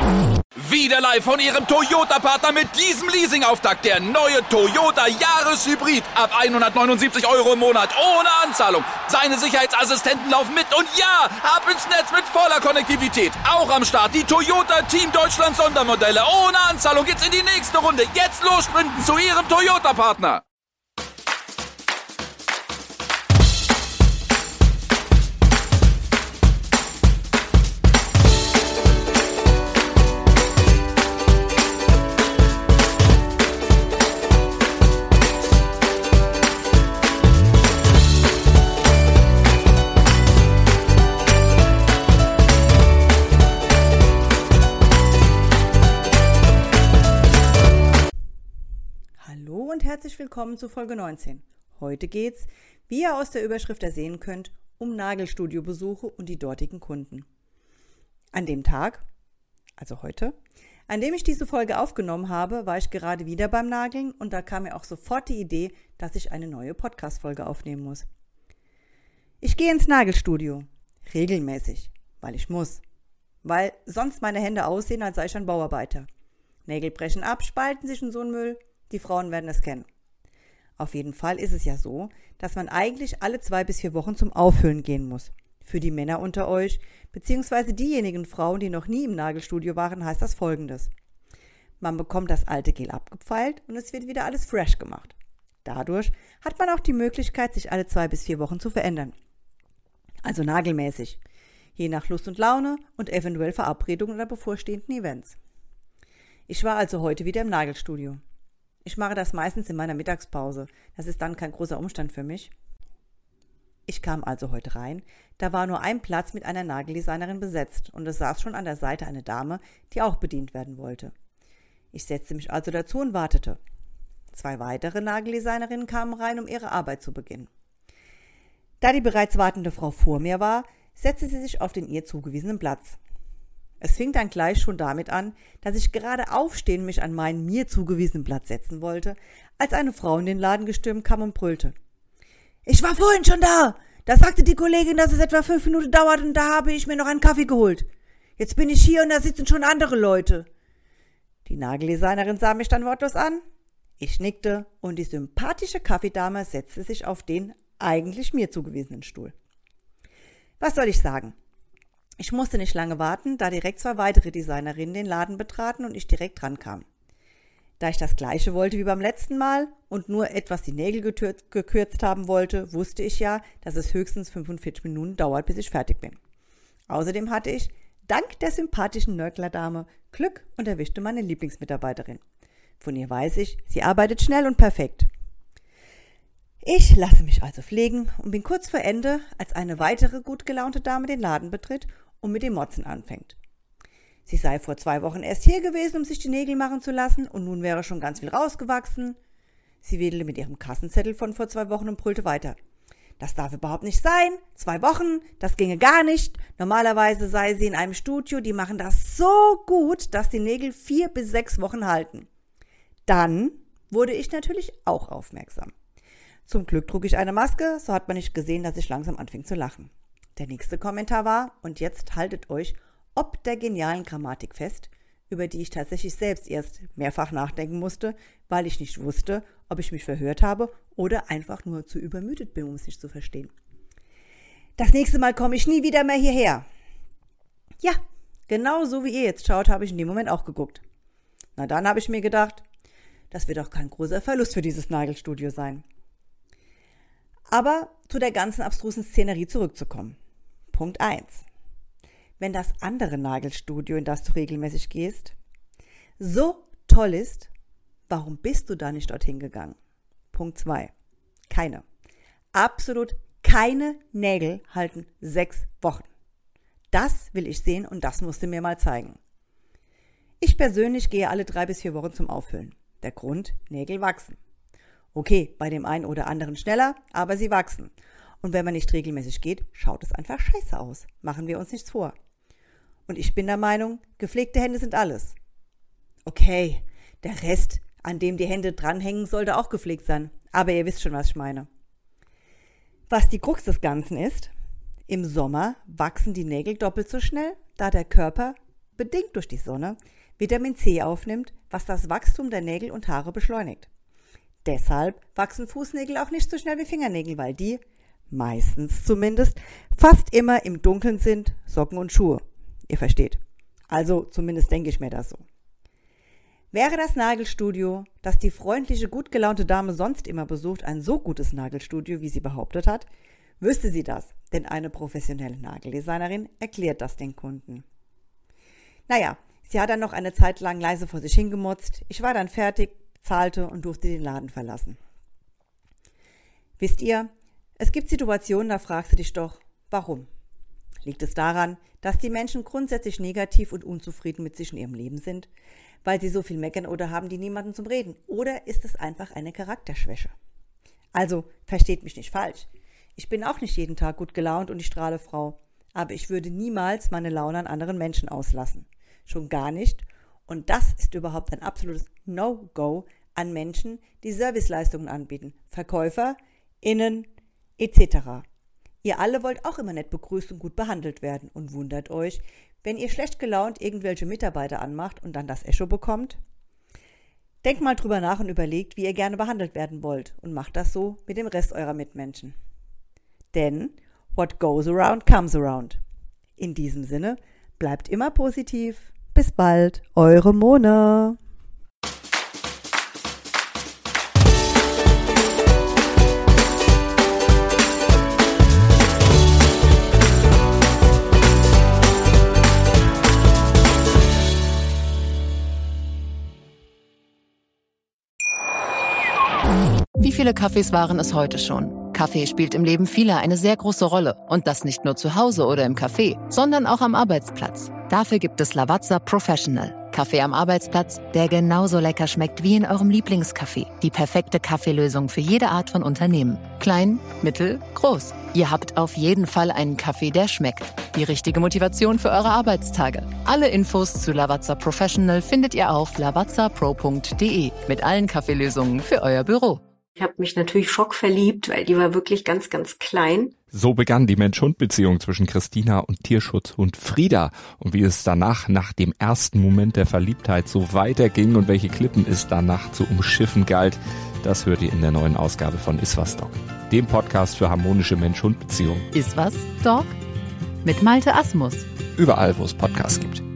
Wieder live von Ihrem Toyota-Partner mit diesem Leasing-Auftakt. Der neue Toyota Jahreshybrid. Ab 179 € im Monat. Ohne Anzahlung. Seine Sicherheitsassistenten laufen mit. Und ja, ab ins Netz mit voller Konnektivität. Auch am Start die Toyota Team Deutschland Sondermodelle. Ohne Anzahlung geht's in die nächste Runde. Jetzt los sprinten zu Ihrem Toyota-Partner. Herzlich willkommen zu Folge 19. Heute geht's, wie ihr aus der Überschrift ersehen könnt, um Nagelstudio-Besuche und die dortigen Kunden. An dem Tag, also heute, an dem ich diese Folge aufgenommen habe, war ich gerade wieder beim Nageln und da kam mir auch sofort die Idee, dass ich eine neue Podcast-Folge aufnehmen muss. Ich gehe ins Nagelstudio, regelmäßig, weil ich muss, weil sonst meine Hände aussehen, als sei ich ein Bauarbeiter. Nägel brechen ab, spalten sich in so einen Müll. Die Frauen werden es kennen. Auf jeden Fall ist es ja so, dass man eigentlich alle 2 bis 4 Wochen zum Auffüllen gehen muss. Für die Männer unter euch, beziehungsweise diejenigen Frauen, die noch nie im Nagelstudio waren, heißt das Folgendes. Man bekommt das alte Gel abgepfeilt und es wird wieder alles fresh gemacht. Dadurch hat man auch die Möglichkeit, sich alle 2 bis 4 Wochen zu verändern. Also nagelmäßig. Je nach Lust und Laune und eventuell Verabredungen oder bevorstehenden Events. Ich war also heute wieder im Nagelstudio. Ich mache das meistens in meiner Mittagspause. Das ist dann kein großer Umstand für mich. Ich kam also heute rein. Da war nur ein Platz mit einer Nageldesignerin besetzt und es saß schon an der Seite eine Dame, die auch bedient werden wollte. Ich setzte mich also dazu und wartete. 2 weitere Nageldesignerinnen kamen rein, um ihre Arbeit zu beginnen. Da die bereits wartende Frau vor mir war, setzte sie sich auf den ihr zugewiesenen Platz. Es fing dann gleich schon damit an, dass ich gerade aufstehen und mich an meinen mir zugewiesenen Platz setzen wollte, als eine Frau in den Laden gestürmt kam und brüllte. »Ich war vorhin schon da! Da sagte die Kollegin, dass es etwa 5 Minuten dauert und da habe ich mir noch einen Kaffee geholt. Jetzt bin ich hier und da sitzen schon andere Leute.« Die Nageldesignerin sah mich dann wortlos an. Ich nickte und die sympathische Kaffeedame setzte sich auf den eigentlich mir zugewiesenen Stuhl. Was soll ich sagen? Ich musste nicht lange warten, da direkt 2 weitere Designerinnen den Laden betraten und ich direkt rankam. Da ich das Gleiche wollte wie beim letzten Mal und nur etwas die Nägel gekürzt haben wollte, wusste ich ja, dass es höchstens 45 Minuten dauert, bis ich fertig bin. Außerdem hatte ich, dank der sympathischen Nörglerdame, Glück und erwischte meine Lieblingsmitarbeiterin. Von ihr weiß ich, sie arbeitet schnell und perfekt. Ich lasse mich also pflegen und bin kurz vor Ende, als eine weitere gut gelaunte Dame den Laden betritt und mit dem Motzen anfängt. Sie sei vor 2 Wochen erst hier gewesen, um sich die Nägel machen zu lassen und nun wäre schon ganz viel rausgewachsen. Sie wedelte mit ihrem Kassenzettel von vor 2 Wochen und brüllte weiter. Das darf überhaupt nicht sein. 2 Wochen, das ginge gar nicht. Normalerweise sei sie in einem Studio, die machen das so gut, dass die Nägel 4 bis 6 Wochen halten. Dann wurde ich natürlich auch aufmerksam. Zum Glück trug ich eine Maske, so hat man nicht gesehen, dass ich langsam anfing zu lachen. Der nächste Kommentar war, und jetzt haltet euch ob der genialen Grammatik fest, über die ich tatsächlich selbst erst mehrfach nachdenken musste, weil ich nicht wusste, ob ich mich verhört habe oder einfach nur zu übermüdet bin, um es nicht zu verstehen. Das nächste Mal komme ich nie wieder mehr hierher. Ja, genau so wie ihr jetzt schaut, habe ich in dem Moment auch geguckt. Na dann habe ich mir gedacht, das wird doch kein großer Verlust für dieses Nagelstudio sein. Aber zu der ganzen abstrusen Szenerie zurückzukommen. Punkt 1. Wenn das andere Nagelstudio, in das du regelmäßig gehst, so toll ist, warum bist du da nicht dorthin gegangen? Punkt 2. Keine. Absolut keine Nägel halten 6 Wochen. Das will ich sehen und das musst du mir mal zeigen. Ich persönlich gehe alle 3 bis 4 Wochen zum Auffüllen. Der Grund, Nägel wachsen. Okay, bei dem einen oder anderen schneller, aber sie wachsen. Und wenn man nicht regelmäßig geht, schaut es einfach scheiße aus. Machen wir uns nichts vor. Und ich bin der Meinung, gepflegte Hände sind alles. Okay, der Rest, an dem die Hände dranhängen, sollte auch gepflegt sein. Aber ihr wisst schon, was ich meine. Was die Krux des Ganzen ist, im Sommer wachsen die Nägel doppelt so schnell, da der Körper bedingt durch die Sonne, Vitamin C aufnimmt, was das Wachstum der Nägel und Haare beschleunigt. Deshalb wachsen Fußnägel auch nicht so schnell wie Fingernägel, weil die, meistens zumindest, fast immer im Dunkeln sind, Socken und Schuhe. Ihr versteht. Also zumindest denke ich mir das so. Wäre das Nagelstudio, das die freundliche, gut gelaunte Dame sonst immer besucht, ein so gutes Nagelstudio, wie sie behauptet hat, wüsste sie das, denn eine professionelle Nageldesignerin erklärt das den Kunden. Naja, sie hat dann noch eine Zeit lang leise vor sich hingemotzt. Ich war dann fertig, zahlte und durfte den Laden verlassen. Wisst ihr, es gibt Situationen, da fragst du dich doch, warum? Liegt es daran, dass die Menschen grundsätzlich negativ und unzufrieden mit sich in ihrem Leben sind, weil sie so viel meckern oder haben die niemanden zum Reden? Oder ist es einfach eine Charakterschwäche? Also, versteht mich nicht falsch. Ich bin auch nicht jeden Tag gut gelaunt und die Strahlefrau, aber ich würde niemals meine Laune an anderen Menschen auslassen. Schon gar nicht. Und das ist überhaupt ein absolutes No-Go an Menschen, die Serviceleistungen anbieten. Verkäufer, Innen, etc. Ihr alle wollt auch immer nett begrüßt und gut behandelt werden und wundert euch, wenn ihr schlecht gelaunt irgendwelche Mitarbeiter anmacht und dann das Echo bekommt. Denkt mal drüber nach und überlegt, wie ihr gerne behandelt werden wollt und macht das so mit dem Rest eurer Mitmenschen. Denn what goes around comes around. In diesem Sinne, bleibt immer positiv. Bis bald, eure Mona. Wie viele Kaffees waren es heute schon? Kaffee spielt im Leben vieler eine sehr große Rolle. Und das nicht nur zu Hause oder im Café, sondern auch am Arbeitsplatz. Dafür gibt es Lavazza Professional. Kaffee am Arbeitsplatz, der genauso lecker schmeckt wie in eurem Lieblingscafé. Die perfekte Kaffeelösung für jede Art von Unternehmen. Klein, mittel, groß. Ihr habt auf jeden Fall einen Kaffee, der schmeckt. Die richtige Motivation für eure Arbeitstage. Alle Infos zu Lavazza Professional findet ihr auf lavazzapro.de mit allen Kaffeelösungen für euer Büro. Ich habe mich natürlich schockverliebt, weil die war wirklich ganz, ganz klein. So begann die Mensch-Hund-Beziehung zwischen Christina und Tierschutzhund Frieda. Und wie es danach, nach dem ersten Moment der Verliebtheit, so weiterging und welche Klippen es danach zu umschiffen galt, das hört ihr in der neuen Ausgabe von Iswas Dog, dem Podcast für harmonische Mensch-Hund-Beziehungen. Iswas Dog? Mit Malte Asmus. Überall, wo es Podcasts gibt.